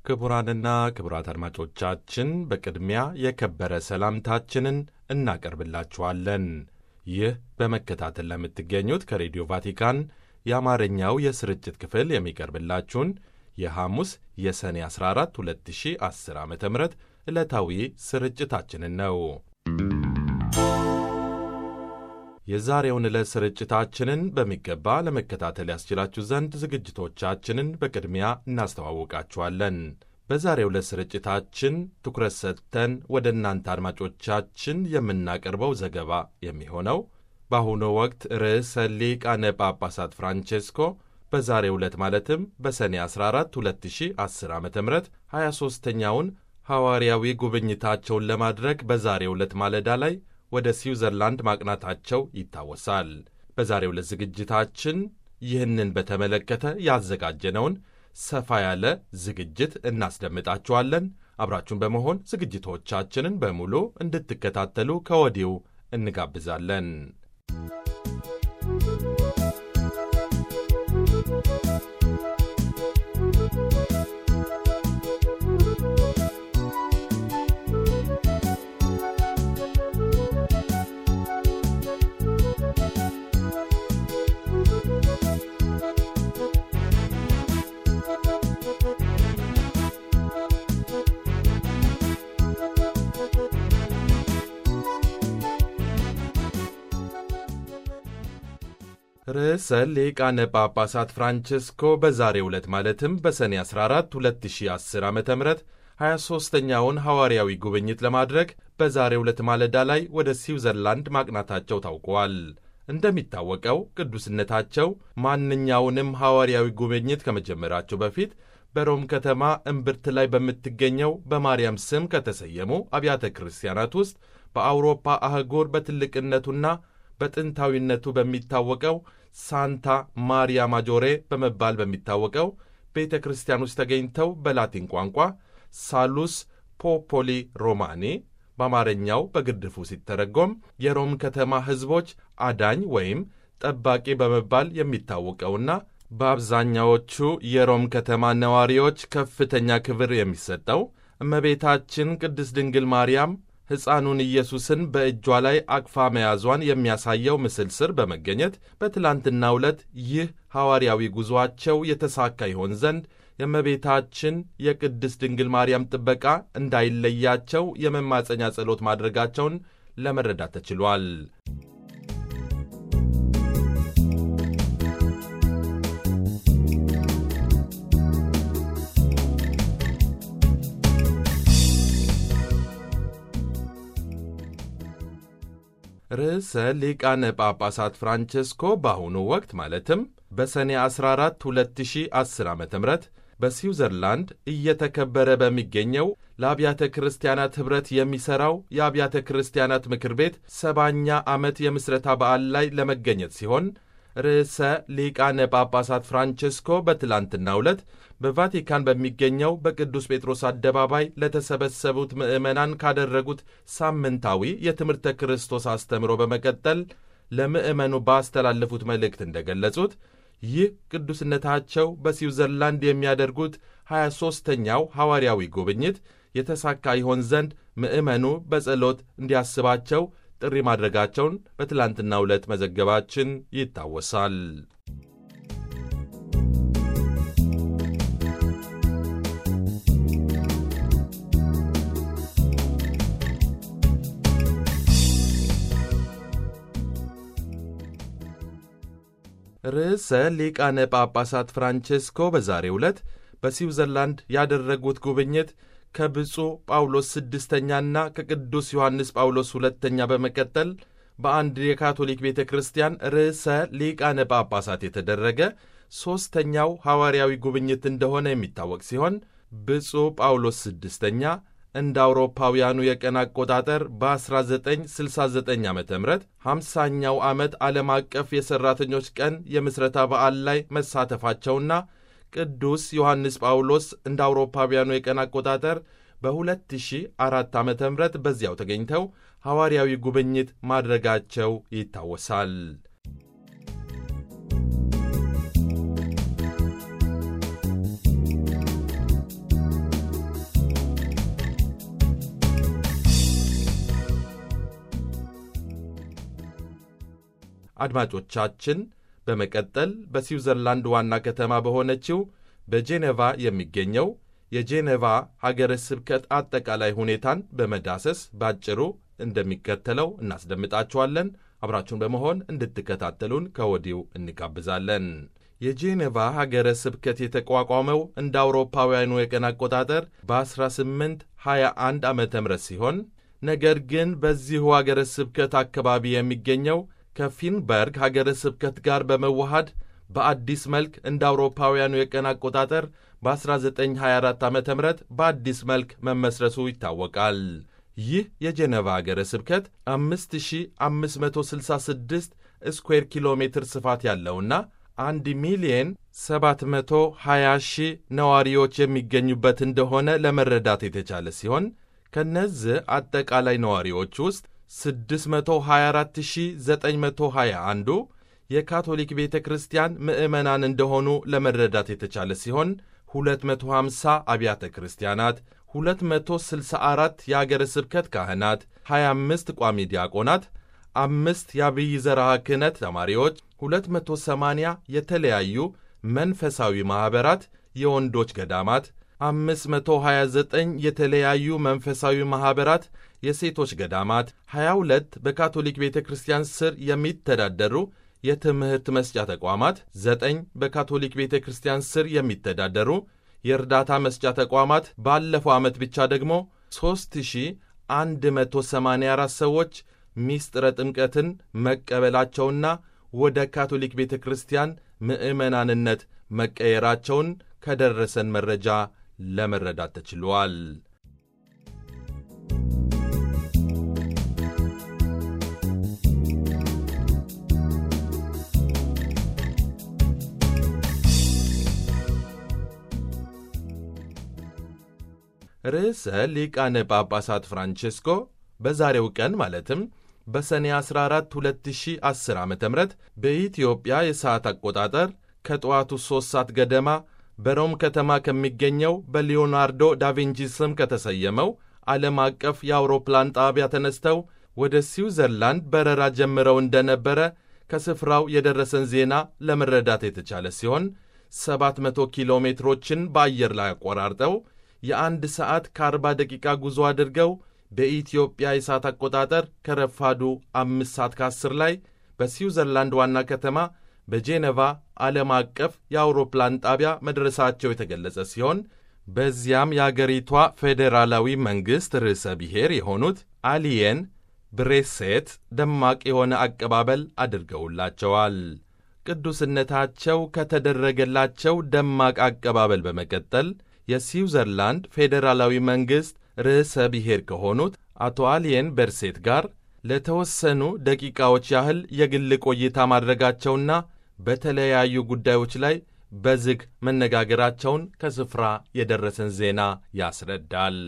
ክቡራንና ክቡራት አድማጮቻችን በቅድሚያ የከበረ ሰላምታችንን እናቀርብላችኋለን። ይህ በመከታተል ለምትገኙት ከሬዲዮ ቫቲካን የአማርኛው የስርጭት ክፍል የሚቀርብላችሁን የሐሙስ የሰኔ 14 2010 ዓ ም ዕለታዊ ስርጭታችንን ነው። የዛሬውን ዕለት ስርጭታችንን በሚገባ ለመከታተል ያስችላችሁ ዘንድ ዝግጅቶቻችንን በቅድሚያ እናስተዋውቃችኋለን። በዛሬው ዕለት ስርጭታችን ትኩረት ሰጥተን ወደ እናንተ አድማጮቻችን የምናቀርበው ዘገባ የሚሆነው በአሁኑ ወቅት ርዕሰ ሊቃነ ጳጳሳት ፍራንቼስኮ በዛሬው ዕለት ማለትም በሰኔ 14 2010 ዓ ም 23ኛውን ሐዋርያዊ ጉብኝታቸውን ለማድረግ በዛሬው ዕለት ማለዳ ላይ ወደ ስዊዘርላንድ ማቅናታቸው ይታወሳል። በዛሬው ዕለት ዝግጅታችን ይህንን በተመለከተ ያዘጋጀነውን ሰፋ ያለ ዝግጅት እናስደምጣችኋለን። አብራችሁን በመሆን ዝግጅቶቻችንን በሙሉ እንድትከታተሉ ከወዲሁ እንጋብዛለን። ርዕሰ ሊቃነ ጳጳሳት ፍራንቼስኮ በዛሬው ዕለት ማለትም በሰኔ 14 2010 ዓ ም 23ኛውን ሐዋርያዊ ጉብኝት ለማድረግ በዛሬው ዕለት ማለዳ ላይ ወደ ስዊዘርላንድ ማቅናታቸው ታውቋል። እንደሚታወቀው ቅዱስነታቸው ማንኛውንም ሐዋርያዊ ጉብኝት ከመጀመራቸው በፊት በሮም ከተማ እምብርት ላይ በምትገኘው በማርያም ስም ከተሰየሙ አብያተ ክርስቲያናት ውስጥ በአውሮፓ አህጉር በትልቅነቱና በጥንታዊነቱ በሚታወቀው ሳንታ ማሪያ ማጆሬ በመባል በሚታወቀው ቤተ ክርስቲያን ውስጥ ተገኝተው በላቲን ቋንቋ ሳሉስ ፖፖሊ ሮማኒ በአማርኛው በግርድፉ ሲተረጎም የሮም ከተማ ሕዝቦች አዳኝ ወይም ጠባቂ በመባል የሚታወቀውና በአብዛኛዎቹ የሮም ከተማ ነዋሪዎች ከፍተኛ ክብር የሚሰጠው እመቤታችን ቅድስት ድንግል ማርያም ሕፃኑን ኢየሱስን በእጇ ላይ አቅፋ መያዟን የሚያሳየው ምስል ስር በመገኘት በትላንትናው ዕለት ይህ ሐዋርያዊ ጉዞአቸው የተሳካ ይሆን ዘንድ የእመቤታችን የቅድስት ድንግል ማርያም ጥበቃ እንዳይለያቸው የመማፀኛ ጸሎት ማድረጋቸውን ለመረዳት ተችሏል። ርዕሰ ሊቃነ ጳጳሳት ፍራንቼስኮ በአሁኑ ወቅት ማለትም በሰኔ 14 2010 ዓ ም በስዊዘርላንድ እየተከበረ በሚገኘው ለአብያተ ክርስቲያናት ኅብረት የሚሠራው የአብያተ ክርስቲያናት ምክር ቤት 70ኛ ዓመት የምስረታ በዓል ላይ ለመገኘት ሲሆን ርዕሰ ሊቃነ ጳጳሳት ፍራንቼስኮ በትላንትናው ዕለት በቫቲካን በሚገኘው በቅዱስ ጴጥሮስ አደባባይ ለተሰበሰቡት ምዕመናን ካደረጉት ሳምንታዊ የትምህርተ ክርስቶስ አስተምሮ በመቀጠል ለምዕመኑ ባስተላለፉት መልእክት እንደገለጹት ይህ ቅዱስነታቸው በስዊዘርላንድ የሚያደርጉት 23ኛው ሐዋርያዊ ጉብኝት የተሳካ ይሆን ዘንድ ምዕመኑ በጸሎት እንዲያስባቸው ጥሪ ማድረጋቸውን በትላንትናው ዕለት መዘገባችን ይታወሳል። ርዕሰ ሊቃነ ጳጳሳት ፍራንቼስኮ በዛሬው ዕለት በስዊዘርላንድ ያደረጉት ጉብኝት ከብፁዕ ጳውሎስ ስድስተኛና ከቅዱስ ዮሐንስ ጳውሎስ ሁለተኛ በመቀጠል በአንድ የካቶሊክ ቤተ ክርስቲያን ርዕሰ ሊቃነ ጳጳሳት የተደረገ ሦስተኛው ሐዋርያዊ ጉብኝት እንደሆነ የሚታወቅ ሲሆን ብፁዕ ጳውሎስ ስድስተኛ እንደ አውሮፓውያኑ የቀን አቆጣጠር በ1969 ዓ ም 50ኛው ዓመት ዓለም አቀፍ የሠራተኞች ቀን የምስረታ በዓል ላይ መሳተፋቸውና ቅዱስ ዮሐንስ ጳውሎስ እንደ አውሮፓውያኑ የቀን አቆጣጠር በ2004 ዓ ም በዚያው ተገኝተው ሐዋርያዊ ጉብኝት ማድረጋቸው ይታወሳል። አድማጮቻችን በመቀጠል በስዊዘርላንድ ዋና ከተማ በሆነችው በጄኔቫ የሚገኘው የጄኔቫ ሀገረ ስብከት አጠቃላይ ሁኔታን በመዳሰስ ባጭሩ እንደሚከተለው እናስደምጣችኋለን። አብራችሁን በመሆን እንድትከታተሉን ከወዲሁ እንጋብዛለን። የጄኔቫ ሀገረ ስብከት የተቋቋመው እንደ አውሮፓውያኑ የቀን አቆጣጠር በ1821 ዓመተ ምህረት ሲሆን ነገር ግን በዚሁ ሀገረ ስብከት አካባቢ የሚገኘው ከፊንበርግ ሀገረ ስብከት ጋር በመዋሃድ በአዲስ መልክ እንደ አውሮፓውያኑ የቀን አቆጣጠር በ1924 ዓ ም በአዲስ መልክ መመስረቱ ይታወቃል። ይህ የጄኔቫ ሀገረ ስብከት 5566 ስኩዌር ኪሎ ሜትር ስፋት ያለውና 1,720,000 ነዋሪዎች የሚገኙበት እንደሆነ ለመረዳት የተቻለ ሲሆን ከነዚህ አጠቃላይ ነዋሪዎች ውስጥ 624,921ዱ የካቶሊክ ቤተ ክርስቲያን ምዕመናን እንደሆኑ ለመረዳት የተቻለ ሲሆን 250 አብያተ ክርስቲያናት፣ 264 የአገረ ስብከት ካህናት፣ 25 ቋሚ ዲያቆናት፣ 5 የአብይ ዘርዓ ክህነት ተማሪዎች፣ 280 የተለያዩ መንፈሳዊ ማኅበራት፣ የወንዶች ገዳማት፣ 529 የተለያዩ መንፈሳዊ ማኅበራት፣ የሴቶች ገዳማት፣ 22 በካቶሊክ ቤተ ክርስቲያን ስር የሚተዳደሩ የትምህርት መስጫ ተቋማት፣ 9 በካቶሊክ ቤተ ክርስቲያን ስር የሚተዳደሩ የእርዳታ መስጫ ተቋማት፣ ባለፈው ዓመት ብቻ ደግሞ 3184 ሰዎች ሚስጥረ ጥምቀትን መቀበላቸውና ወደ ካቶሊክ ቤተ ክርስቲያን ምዕመናንነት መቀየራቸውን ከደረሰን መረጃ ለመረዳት ተችሏል። ርዕሰ ሊቃነ ጳጳሳት ፍራንቼስኮ በዛሬው ቀን ማለትም በሰኔ 14 2010 ዓ ም በኢትዮጵያ የሰዓት አቆጣጠር ከጠዋቱ 3 ሰዓት ገደማ በሮም ከተማ ከሚገኘው በሊዮናርዶ ዳቪንቺ ስም ከተሰየመው ዓለም አቀፍ የአውሮፕላን ጣቢያ ተነስተው ወደ ስዊዘርላንድ በረራ ጀምረው እንደነበረ ከስፍራው የደረሰን ዜና ለመረዳት የተቻለ ሲሆን 700 ኪሎ ሜትሮችን በአየር ላይ አቆራርጠው የ1 ሰዓት ከ40 ደቂቃ ጉዞ አድርገው በኢትዮጵያ የሰዓት አቆጣጠር ከረፋዱ 5 ሰዓት ከ10 ላይ በስዊዘርላንድ ዋና ከተማ በጄኔቫ ዓለም አቀፍ የአውሮፕላን ጣቢያ መድረሳቸው የተገለጸ ሲሆን በዚያም የአገሪቷ ፌዴራላዊ መንግሥት ርዕሰ ብሔር የሆኑት አሊየን ብሬሴት ደማቅ የሆነ አቀባበል አድርገውላቸዋል። ቅዱስነታቸው ከተደረገላቸው ደማቅ አቀባበል በመቀጠል የስዊዘርላንድ ፌዴራላዊ መንግሥት ርዕሰ ብሔር ከሆኑት አቶ አሊየን በርሴት ጋር ለተወሰኑ ደቂቃዎች ያህል የግል ቆይታ ማድረጋቸውና በተለያዩ ጉዳዮች ላይ በዝግ መነጋገራቸውን ከስፍራ የደረሰን ዜና ያስረዳል።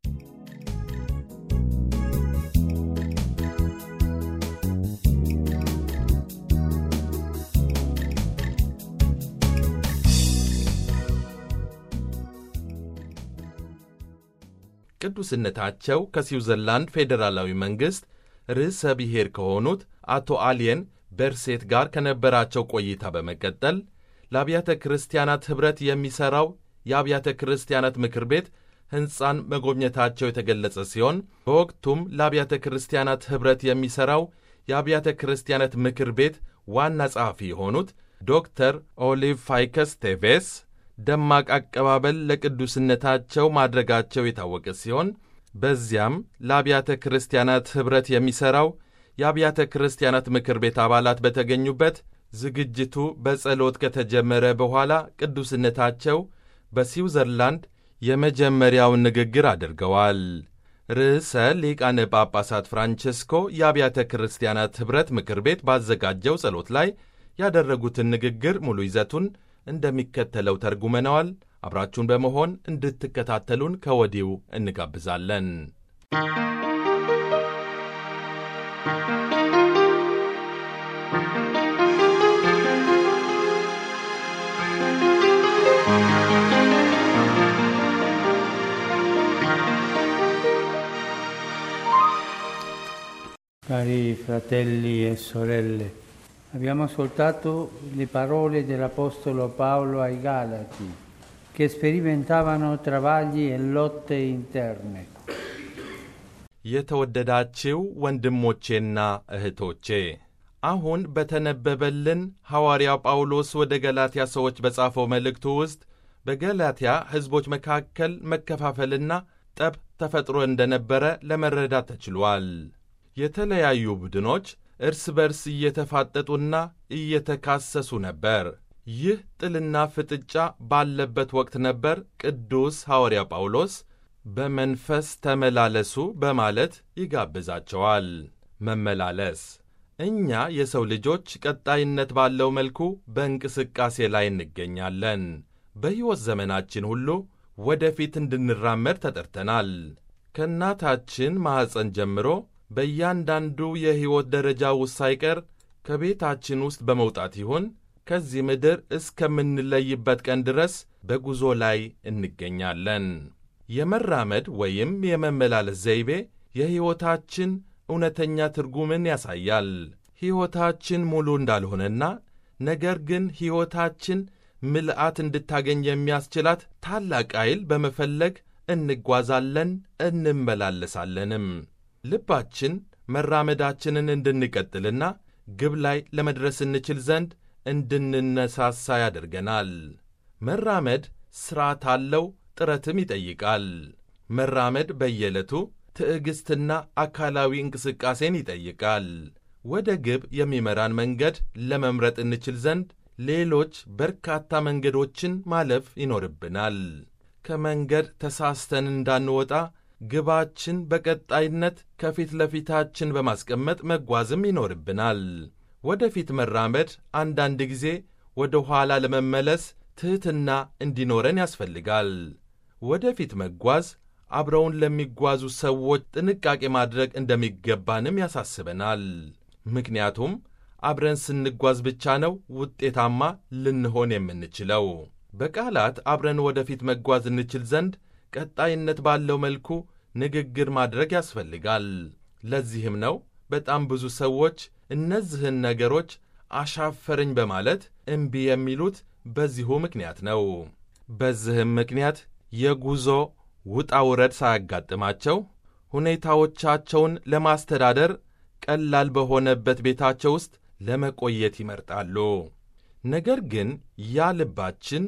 ቅዱስነታቸው ከስዊዘርላንድ ፌዴራላዊ መንግሥት ርዕሰ ብሔር ከሆኑት አቶ አሊየን በርሴት ጋር ከነበራቸው ቆይታ በመቀጠል ለአብያተ ክርስቲያናት ኅብረት የሚሠራው የአብያተ ክርስቲያናት ምክር ቤት ሕንፃን መጎብኘታቸው የተገለጸ ሲሆን በወቅቱም ለአብያተ ክርስቲያናት ኅብረት የሚሠራው የአብያተ ክርስቲያናት ምክር ቤት ዋና ጸሐፊ የሆኑት ዶክተር ኦሊቭ ፋይከስ ቴቬስ ደማቅ አቀባበል ለቅዱስነታቸው ማድረጋቸው የታወቀ ሲሆን በዚያም ለአብያተ ክርስቲያናት ኅብረት የሚሠራው የአብያተ ክርስቲያናት ምክር ቤት አባላት በተገኙበት ዝግጅቱ በጸሎት ከተጀመረ በኋላ ቅዱስነታቸው በስዊዘርላንድ የመጀመሪያውን ንግግር አድርገዋል። ርዕሰ ሊቃነ ጳጳሳት ፍራንቼስኮ የአብያተ ክርስቲያናት ኅብረት ምክር ቤት ባዘጋጀው ጸሎት ላይ ያደረጉትን ንግግር ሙሉ ይዘቱን እንደሚከተለው ተርጉመነዋል። አብራችሁን በመሆን እንድትከታተሉን ከወዲሁ እንጋብዛለን። Cari fratelli e sorelle, Abbiamo ascoltato le parole dell'Apostolo Paolo ai Galati, che sperimentavano travagli e lotte interne. የተወደዳችሁ ወንድሞቼና እህቶቼ አሁን በተነበበልን ሐዋርያው ጳውሎስ ወደ ገላትያ ሰዎች በጻፈው መልእክቱ ውስጥ በገላትያ ሕዝቦች መካከል መከፋፈልና ጠብ ተፈጥሮ እንደነበረ ለመረዳት ተችሏል። የተለያዩ ቡድኖች እርስ በርስ እየተፋጠጡና እየተካሰሱ ነበር። ይህ ጥልና ፍጥጫ ባለበት ወቅት ነበር ቅዱስ ሐዋርያ ጳውሎስ በመንፈስ ተመላለሱ በማለት ይጋብዛቸዋል። መመላለስ እኛ የሰው ልጆች ቀጣይነት ባለው መልኩ በእንቅስቃሴ ላይ እንገኛለን። በሕይወት ዘመናችን ሁሉ ወደፊት እንድንራመድ ተጠርተናል። ከእናታችን ማኅፀን ጀምሮ በእያንዳንዱ የሕይወት ደረጃ ውስጥ ሳይቀር ከቤታችን ውስጥ በመውጣት ይሁን ከዚህ ምድር እስከምንለይበት ቀን ድረስ በጉዞ ላይ እንገኛለን። የመራመድ ወይም የመመላለስ ዘይቤ የሕይወታችን እውነተኛ ትርጉምን ያሳያል። ሕይወታችን ሙሉ እንዳልሆነና ነገር ግን ሕይወታችን ምልአት እንድታገኝ የሚያስችላት ታላቅ ኃይል በመፈለግ እንጓዛለን፣ እንመላለሳለንም። ልባችን መራመዳችንን እንድንቀጥልና ግብ ላይ ለመድረስ እንችል ዘንድ እንድንነሳሳ ያደርገናል። መራመድ ሥርዓት አለው፣ ጥረትም ይጠይቃል። መራመድ በየዕለቱ ትዕግሥትና አካላዊ እንቅስቃሴን ይጠይቃል። ወደ ግብ የሚመራን መንገድ ለመምረጥ እንችል ዘንድ ሌሎች በርካታ መንገዶችን ማለፍ ይኖርብናል። ከመንገድ ተሳስተን እንዳንወጣ ግባችን በቀጣይነት ከፊት ለፊታችን በማስቀመጥ መጓዝም ይኖርብናል። ወደፊት መራመድ አንዳንድ ጊዜ ወደ ኋላ ለመመለስ ትሕትና እንዲኖረን ያስፈልጋል። ወደፊት መጓዝ አብረውን ለሚጓዙ ሰዎች ጥንቃቄ ማድረግ እንደሚገባንም ያሳስበናል። ምክንያቱም አብረን ስንጓዝ ብቻ ነው ውጤታማ ልንሆን የምንችለው። በቃላት አብረን ወደፊት መጓዝ እንችል ዘንድ ቀጣይነት ባለው መልኩ ንግግር ማድረግ ያስፈልጋል። ለዚህም ነው በጣም ብዙ ሰዎች እነዚህን ነገሮች አሻፈረኝ በማለት እምቢ የሚሉት በዚሁ ምክንያት ነው። በዚህም ምክንያት የጉዞ ውጣ ውረድ ሳያጋጥማቸው ሁኔታዎቻቸውን ለማስተዳደር ቀላል በሆነበት ቤታቸው ውስጥ ለመቆየት ይመርጣሉ። ነገር ግን ያ ልባችን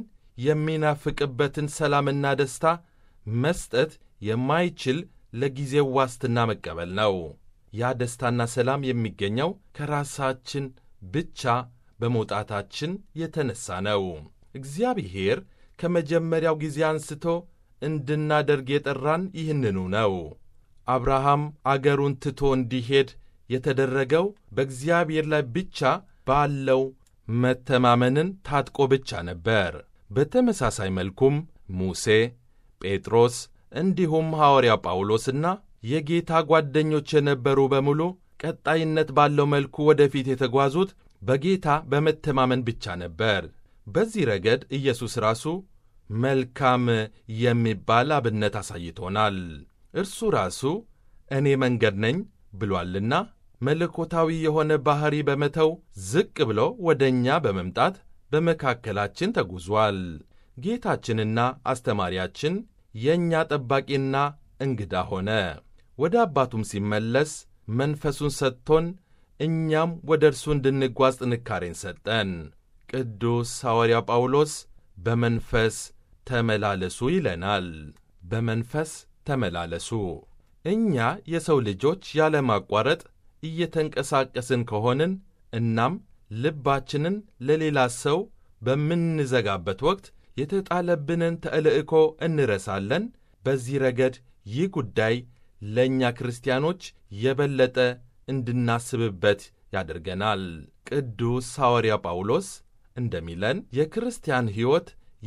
የሚናፍቅበትን ሰላምና ደስታ መስጠት የማይችል ለጊዜው ዋስትና መቀበል ነው። ያ ደስታና ሰላም የሚገኘው ከራሳችን ብቻ በመውጣታችን የተነሳ ነው። እግዚአብሔር ከመጀመሪያው ጊዜ አንስቶ እንድናደርግ የጠራን ይህንኑ ነው። አብርሃም አገሩን ትቶ እንዲሄድ የተደረገው በእግዚአብሔር ላይ ብቻ ባለው መተማመንን ታጥቆ ብቻ ነበር። በተመሳሳይ መልኩም ሙሴ፣ ጴጥሮስ እንዲሁም ሐዋርያ ጳውሎስና የጌታ ጓደኞች የነበሩ በሙሉ ቀጣይነት ባለው መልኩ ወደፊት የተጓዙት በጌታ በመተማመን ብቻ ነበር። በዚህ ረገድ ኢየሱስ ራሱ መልካም የሚባል አብነት አሳይቶናል። እርሱ ራሱ እኔ መንገድ ነኝ ብሏልና መለኮታዊ የሆነ ባሕሪ በመተው ዝቅ ብሎ ወደ እኛ በመምጣት በመካከላችን ተጉዟል። ጌታችንና አስተማሪያችን የእኛ ጠባቂና እንግዳ ሆነ። ወደ አባቱም ሲመለስ መንፈሱን ሰጥቶን እኛም ወደ እርሱ እንድንጓዝ ጥንካሬን ሰጠን። ቅዱስ ሐዋርያ ጳውሎስ በመንፈስ ተመላለሱ ይለናል። በመንፈስ ተመላለሱ። እኛ የሰው ልጆች ያለማቋረጥ እየተንቀሳቀስን ከሆንን እናም ልባችንን ለሌላ ሰው በምንዘጋበት ወቅት የተጣለብንን ተልእኮ እንረሳለን። በዚህ ረገድ ይህ ጉዳይ ለእኛ ክርስቲያኖች የበለጠ እንድናስብበት ያደርገናል። ቅዱስ ሐዋርያ ጳውሎስ እንደሚለን የክርስቲያን ሕይወት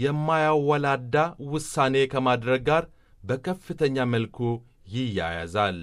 የማያወላዳ ውሳኔ ከማድረግ ጋር በከፍተኛ መልኩ ይያያዛል።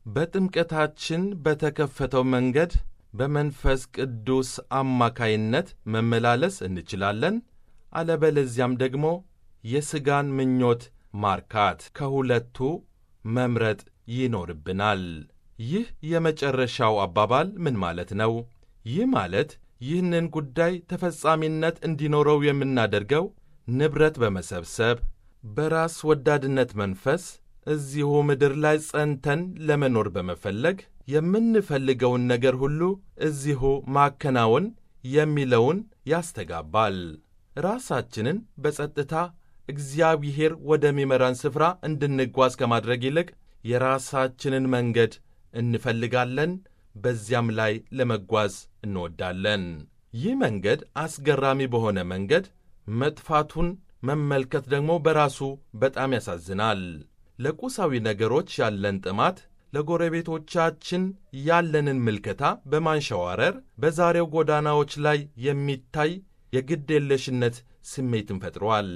በጥምቀታችን በተከፈተው መንገድ በመንፈስ ቅዱስ አማካይነት መመላለስ እንችላለን። አለበለዚያም ደግሞ የሥጋን ምኞት ማርካት ከሁለቱ መምረጥ ይኖርብናል። ይህ የመጨረሻው አባባል ምን ማለት ነው? ይህ ማለት ይህንን ጉዳይ ተፈጻሚነት እንዲኖረው የምናደርገው ንብረት በመሰብሰብ በራስ ወዳድነት መንፈስ እዚሁ ምድር ላይ ጸንተን ለመኖር በመፈለግ የምንፈልገውን ነገር ሁሉ እዚሁ ማከናወን የሚለውን ያስተጋባል። ራሳችንን በጸጥታ እግዚአብሔር ወደሚመራን ስፍራ እንድንጓዝ ከማድረግ ይልቅ የራሳችንን መንገድ እንፈልጋለን፣ በዚያም ላይ ለመጓዝ እንወዳለን። ይህ መንገድ አስገራሚ በሆነ መንገድ መጥፋቱን መመልከት ደግሞ በራሱ በጣም ያሳዝናል። ለቁሳዊ ነገሮች ያለን ጥማት ለጎረቤቶቻችን ያለንን ምልከታ በማንሸዋረር በዛሬው ጎዳናዎች ላይ የሚታይ የግዴለሽነት ስሜትን ፈጥሯል።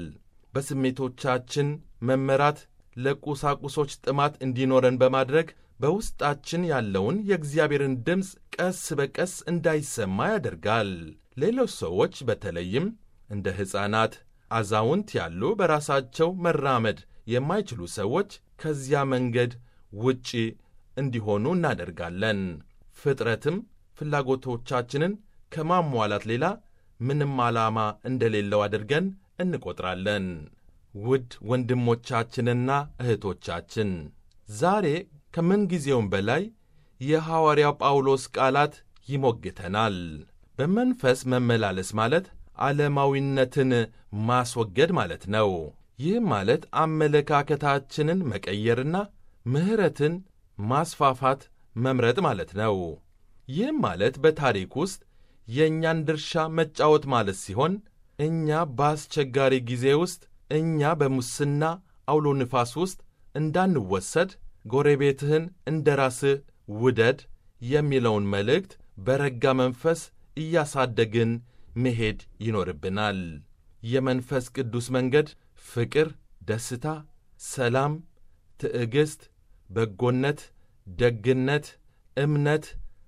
በስሜቶቻችን መመራት ለቁሳቁሶች ጥማት እንዲኖረን በማድረግ በውስጣችን ያለውን የእግዚአብሔርን ድምፅ ቀስ በቀስ እንዳይሰማ ያደርጋል። ሌሎች ሰዎች በተለይም እንደ ሕፃናት፣ አዛውንት ያሉ በራሳቸው መራመድ የማይችሉ ሰዎች ከዚያ መንገድ ውጪ እንዲሆኑ እናደርጋለን። ፍጥረትም ፍላጎቶቻችንን ከማሟላት ሌላ ምንም ዓላማ እንደሌለው አድርገን እንቆጥራለን። ውድ ወንድሞቻችንና እህቶቻችን ዛሬ ከምንጊዜውም በላይ የሐዋርያው ጳውሎስ ቃላት ይሞግተናል። በመንፈስ መመላለስ ማለት ዓለማዊነትን ማስወገድ ማለት ነው። ይህም ማለት አመለካከታችንን መቀየርና ምሕረትን ማስፋፋት መምረጥ ማለት ነው። ይህም ማለት በታሪክ ውስጥ የእኛን ድርሻ መጫወት ማለት ሲሆን እኛ በአስቸጋሪ ጊዜ ውስጥ እኛ በሙስና አውሎ ንፋስ ውስጥ እንዳንወሰድ ጎረቤትህን እንደ ራስህ ውደድ የሚለውን መልእክት በረጋ መንፈስ እያሳደግን መሄድ ይኖርብናል። የመንፈስ ቅዱስ መንገድ ፍቅር፣ ደስታ፣ ሰላም፣ ትዕግሥት፣ በጎነት፣ ደግነት፣ እምነት፣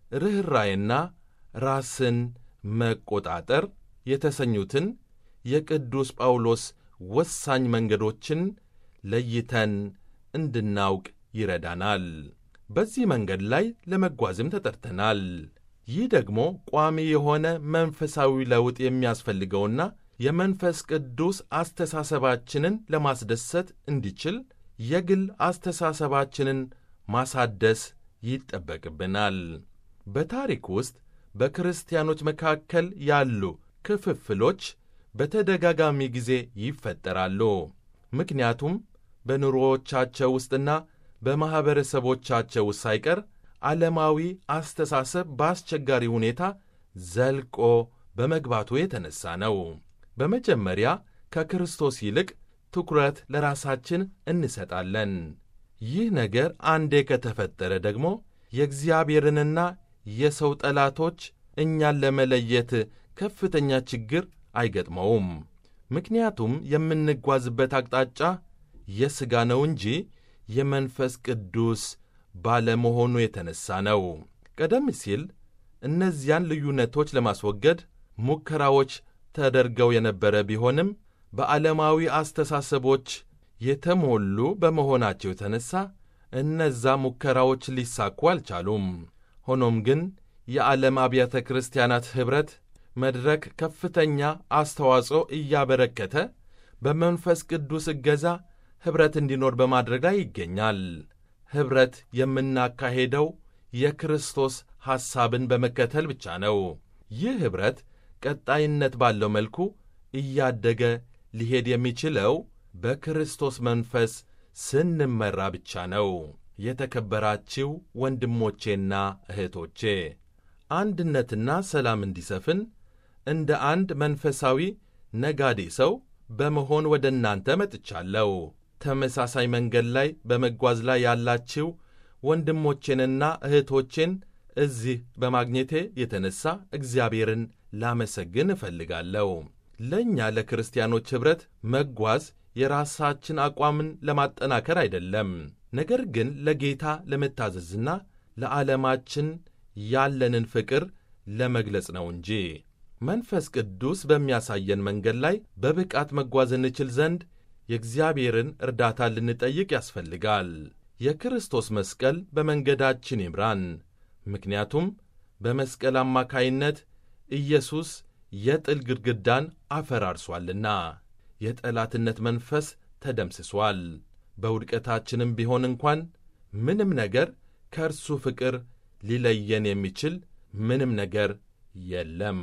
ርኅራኄና ራስን መቆጣጠር የተሰኙትን የቅዱስ ጳውሎስ ወሳኝ መንገዶችን ለይተን እንድናውቅ ይረዳናል። በዚህ መንገድ ላይ ለመጓዝም ተጠርተናል። ይህ ደግሞ ቋሚ የሆነ መንፈሳዊ ለውጥ የሚያስፈልገውና የመንፈስ ቅዱስ አስተሳሰባችንን ለማስደሰት እንዲችል የግል አስተሳሰባችንን ማሳደስ ይጠበቅብናል። በታሪክ ውስጥ በክርስቲያኖች መካከል ያሉ ክፍፍሎች በተደጋጋሚ ጊዜ ይፈጠራሉ። ምክንያቱም በኑሮዎቻቸው ውስጥና በማኅበረሰቦቻቸው ውስጥ ሳይቀር ዓለማዊ አስተሳሰብ በአስቸጋሪ ሁኔታ ዘልቆ በመግባቱ የተነሣ ነው። በመጀመሪያ ከክርስቶስ ይልቅ ትኩረት ለራሳችን እንሰጣለን። ይህ ነገር አንዴ ከተፈጠረ ደግሞ የእግዚአብሔርንና የሰው ጠላቶች እኛን ለመለየት ከፍተኛ ችግር አይገጥመውም። ምክንያቱም የምንጓዝበት አቅጣጫ የሥጋ ነው እንጂ የመንፈስ ቅዱስ ባለመሆኑ የተነሣ ነው። ቀደም ሲል እነዚያን ልዩነቶች ለማስወገድ ሙከራዎች ተደርገው የነበረ ቢሆንም በዓለማዊ አስተሳሰቦች የተሞሉ በመሆናቸው የተነሣ እነዛ ሙከራዎች ሊሳኩ አልቻሉም። ሆኖም ግን የዓለም አብያተ ክርስቲያናት ኅብረት መድረክ ከፍተኛ አስተዋጽኦ እያበረከተ በመንፈስ ቅዱስ እገዛ ኅብረት እንዲኖር በማድረግ ላይ ይገኛል። ኅብረት የምናካሄደው የክርስቶስ ሐሳብን በመከተል ብቻ ነው። ይህ ኅብረት ቀጣይነት ባለው መልኩ እያደገ ሊሄድ የሚችለው በክርስቶስ መንፈስ ስንመራ ብቻ ነው። የተከበራችሁ ወንድሞቼና እህቶቼ አንድነትና ሰላም እንዲሰፍን እንደ አንድ መንፈሳዊ ነጋዴ ሰው በመሆን ወደ እናንተ መጥቻለሁ። ተመሳሳይ መንገድ ላይ በመጓዝ ላይ ያላችሁ ወንድሞቼንና እህቶቼን እዚህ በማግኘቴ የተነሣ እግዚአብሔርን ላመሰግን እፈልጋለሁ። ለእኛ ለክርስቲያኖች ኅብረት መጓዝ የራሳችን አቋምን ለማጠናከር አይደለም፣ ነገር ግን ለጌታ ለመታዘዝና ለዓለማችን ያለንን ፍቅር ለመግለጽ ነው እንጂ። መንፈስ ቅዱስ በሚያሳየን መንገድ ላይ በብቃት መጓዝ እንችል ዘንድ የእግዚአብሔርን እርዳታ ልንጠይቅ ያስፈልጋል። የክርስቶስ መስቀል በመንገዳችን ይምራን። ምክንያቱም በመስቀል አማካይነት ኢየሱስ የጥል ግድግዳን አፈራርሷልና የጠላትነት መንፈስ ተደምስሷል። በውድቀታችንም ቢሆን እንኳን ምንም ነገር ከእርሱ ፍቅር ሊለየን የሚችል ምንም ነገር የለም።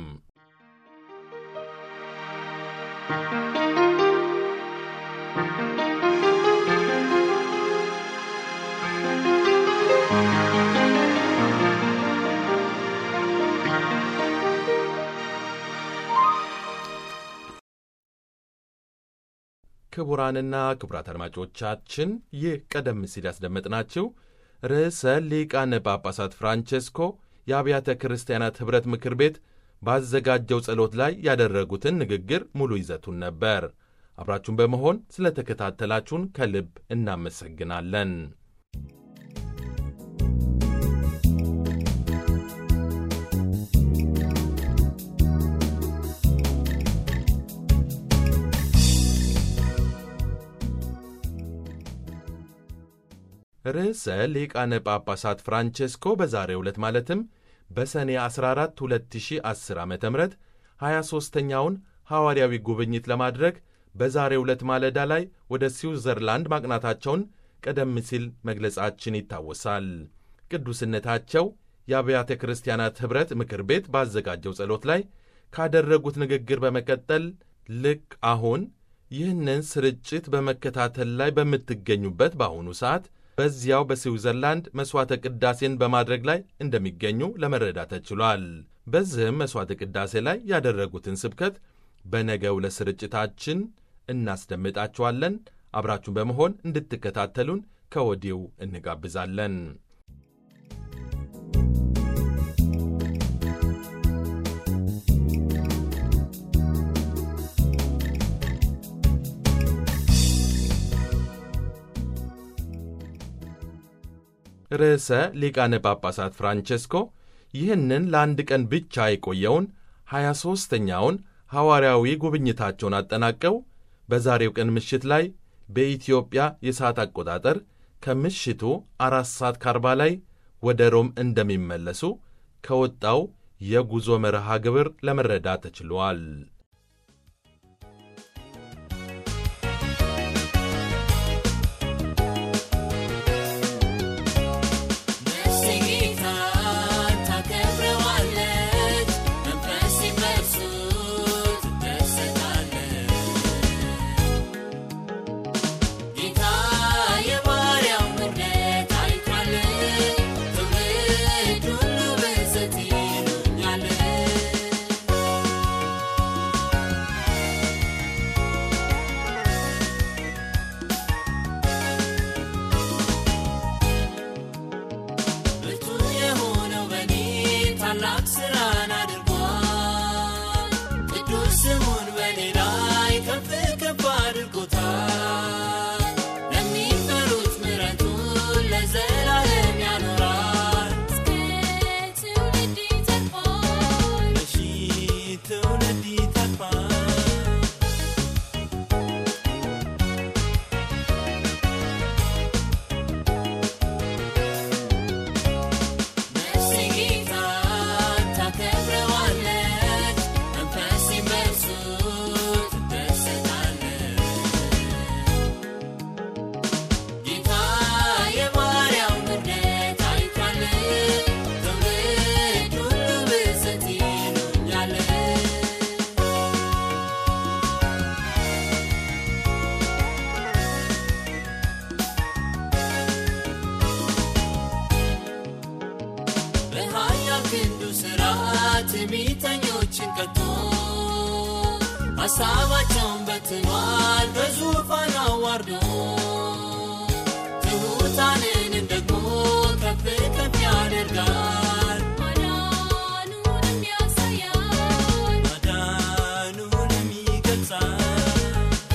ክቡራንና ክቡራት አድማጮቻችን ይህ ቀደም ሲል ያስደመጥናችሁ ርዕሰ ሊቃነ ጳጳሳት ፍራንቼስኮ የአብያተ ክርስቲያናት ኅብረት ምክር ቤት ባዘጋጀው ጸሎት ላይ ያደረጉትን ንግግር ሙሉ ይዘቱን ነበር። አብራችሁን በመሆን ስለ ተከታተላችሁን ከልብ እናመሰግናለን። ርዕሰ ሊቃነ ጳጳሳት ፍራንቼስኮ በዛሬው ዕለት ማለትም በሰኔ 14 2010 ዓ.ም 23ኛውን ሐዋርያዊ ጉብኝት ለማድረግ በዛሬው ዕለት ማለዳ ላይ ወደ ስዊዘርላንድ ማቅናታቸውን ቀደም ሲል መግለጻችን ይታወሳል። ቅዱስነታቸው የአብያተ ክርስቲያናት ኅብረት ምክር ቤት ባዘጋጀው ጸሎት ላይ ካደረጉት ንግግር በመቀጠል ልክ አሁን ይህንን ስርጭት በመከታተል ላይ በምትገኙበት በአሁኑ ሰዓት በዚያው በስዊዘርላንድ መሥዋዕተ ቅዳሴን በማድረግ ላይ እንደሚገኙ ለመረዳት ተችሏል። በዚህም መሥዋዕተ ቅዳሴ ላይ ያደረጉትን ስብከት በነገው ዕለት ስርጭታችን እናስደምጣችኋለን። አብራችሁን በመሆን እንድትከታተሉን ከወዲሁ እንጋብዛለን። ርዕሰ ሊቃነ ጳጳሳት ፍራንቼስኮ ይህንን ለአንድ ቀን ብቻ የቆየውን 23ኛውን ሐዋርያዊ ጉብኝታቸውን አጠናቀው በዛሬው ቀን ምሽት ላይ በኢትዮጵያ የሰዓት አቆጣጠር ከምሽቱ 4:40 ላይ ወደ ሮም እንደሚመለሱ ከወጣው የጉዞ መርሃ ግብር ለመረዳት ተችሏል። ሐሳባቸውን በትኗል በዙፋን አዋርዶ ትሑታንንም ደግሞ ከፍ ከፍ ያደርጋል። ማዳኑንም ያሳያል፣ ማዳኑንም ይገልጻል።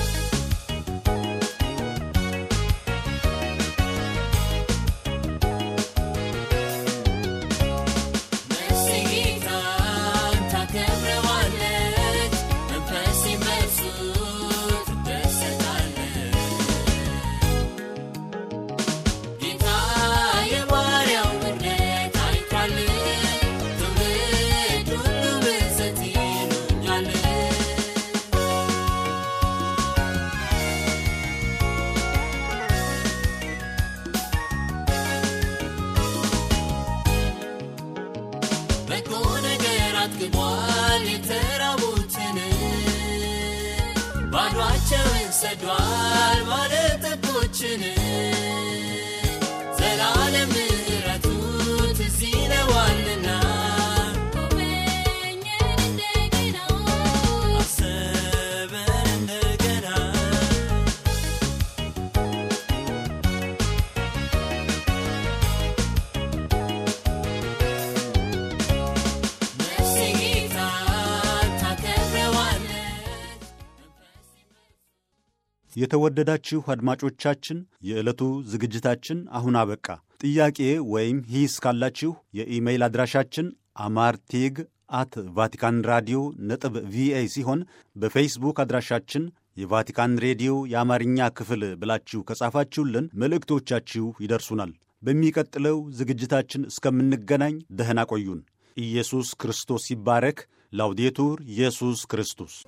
ነፍሴ ጌታን ታከብረዋለች፣ መንፈሴም በእርሱ ትደሰታለች። ጌታ አጥግቧል የተራቡትን ባዷቸውን ሰዷል ባለጠጎችን ዘላለም ምሕረቱ ትዝ ይለዋልና ጎበኘን እንደገና አሰበን እንደገና ነፍሴ ጌታን ታከብረዋለች። የተወደዳችሁ አድማጮቻችን የዕለቱ ዝግጅታችን አሁን አበቃ። ጥያቄ ወይም ሂስ ካላችሁ የኢሜይል አድራሻችን amartig@vaticanradio.va ሲሆን በፌስቡክ አድራሻችን የቫቲካን ሬዲዮ የአማርኛ ክፍል ብላችሁ ከጻፋችሁልን መልእክቶቻችሁ ይደርሱናል። በሚቀጥለው ዝግጅታችን እስከምንገናኝ ደህና ቆዩን። ኢየሱስ ክርስቶስ ይባረክ። ላውዴቱር ኢየሱስ ክርስቶስ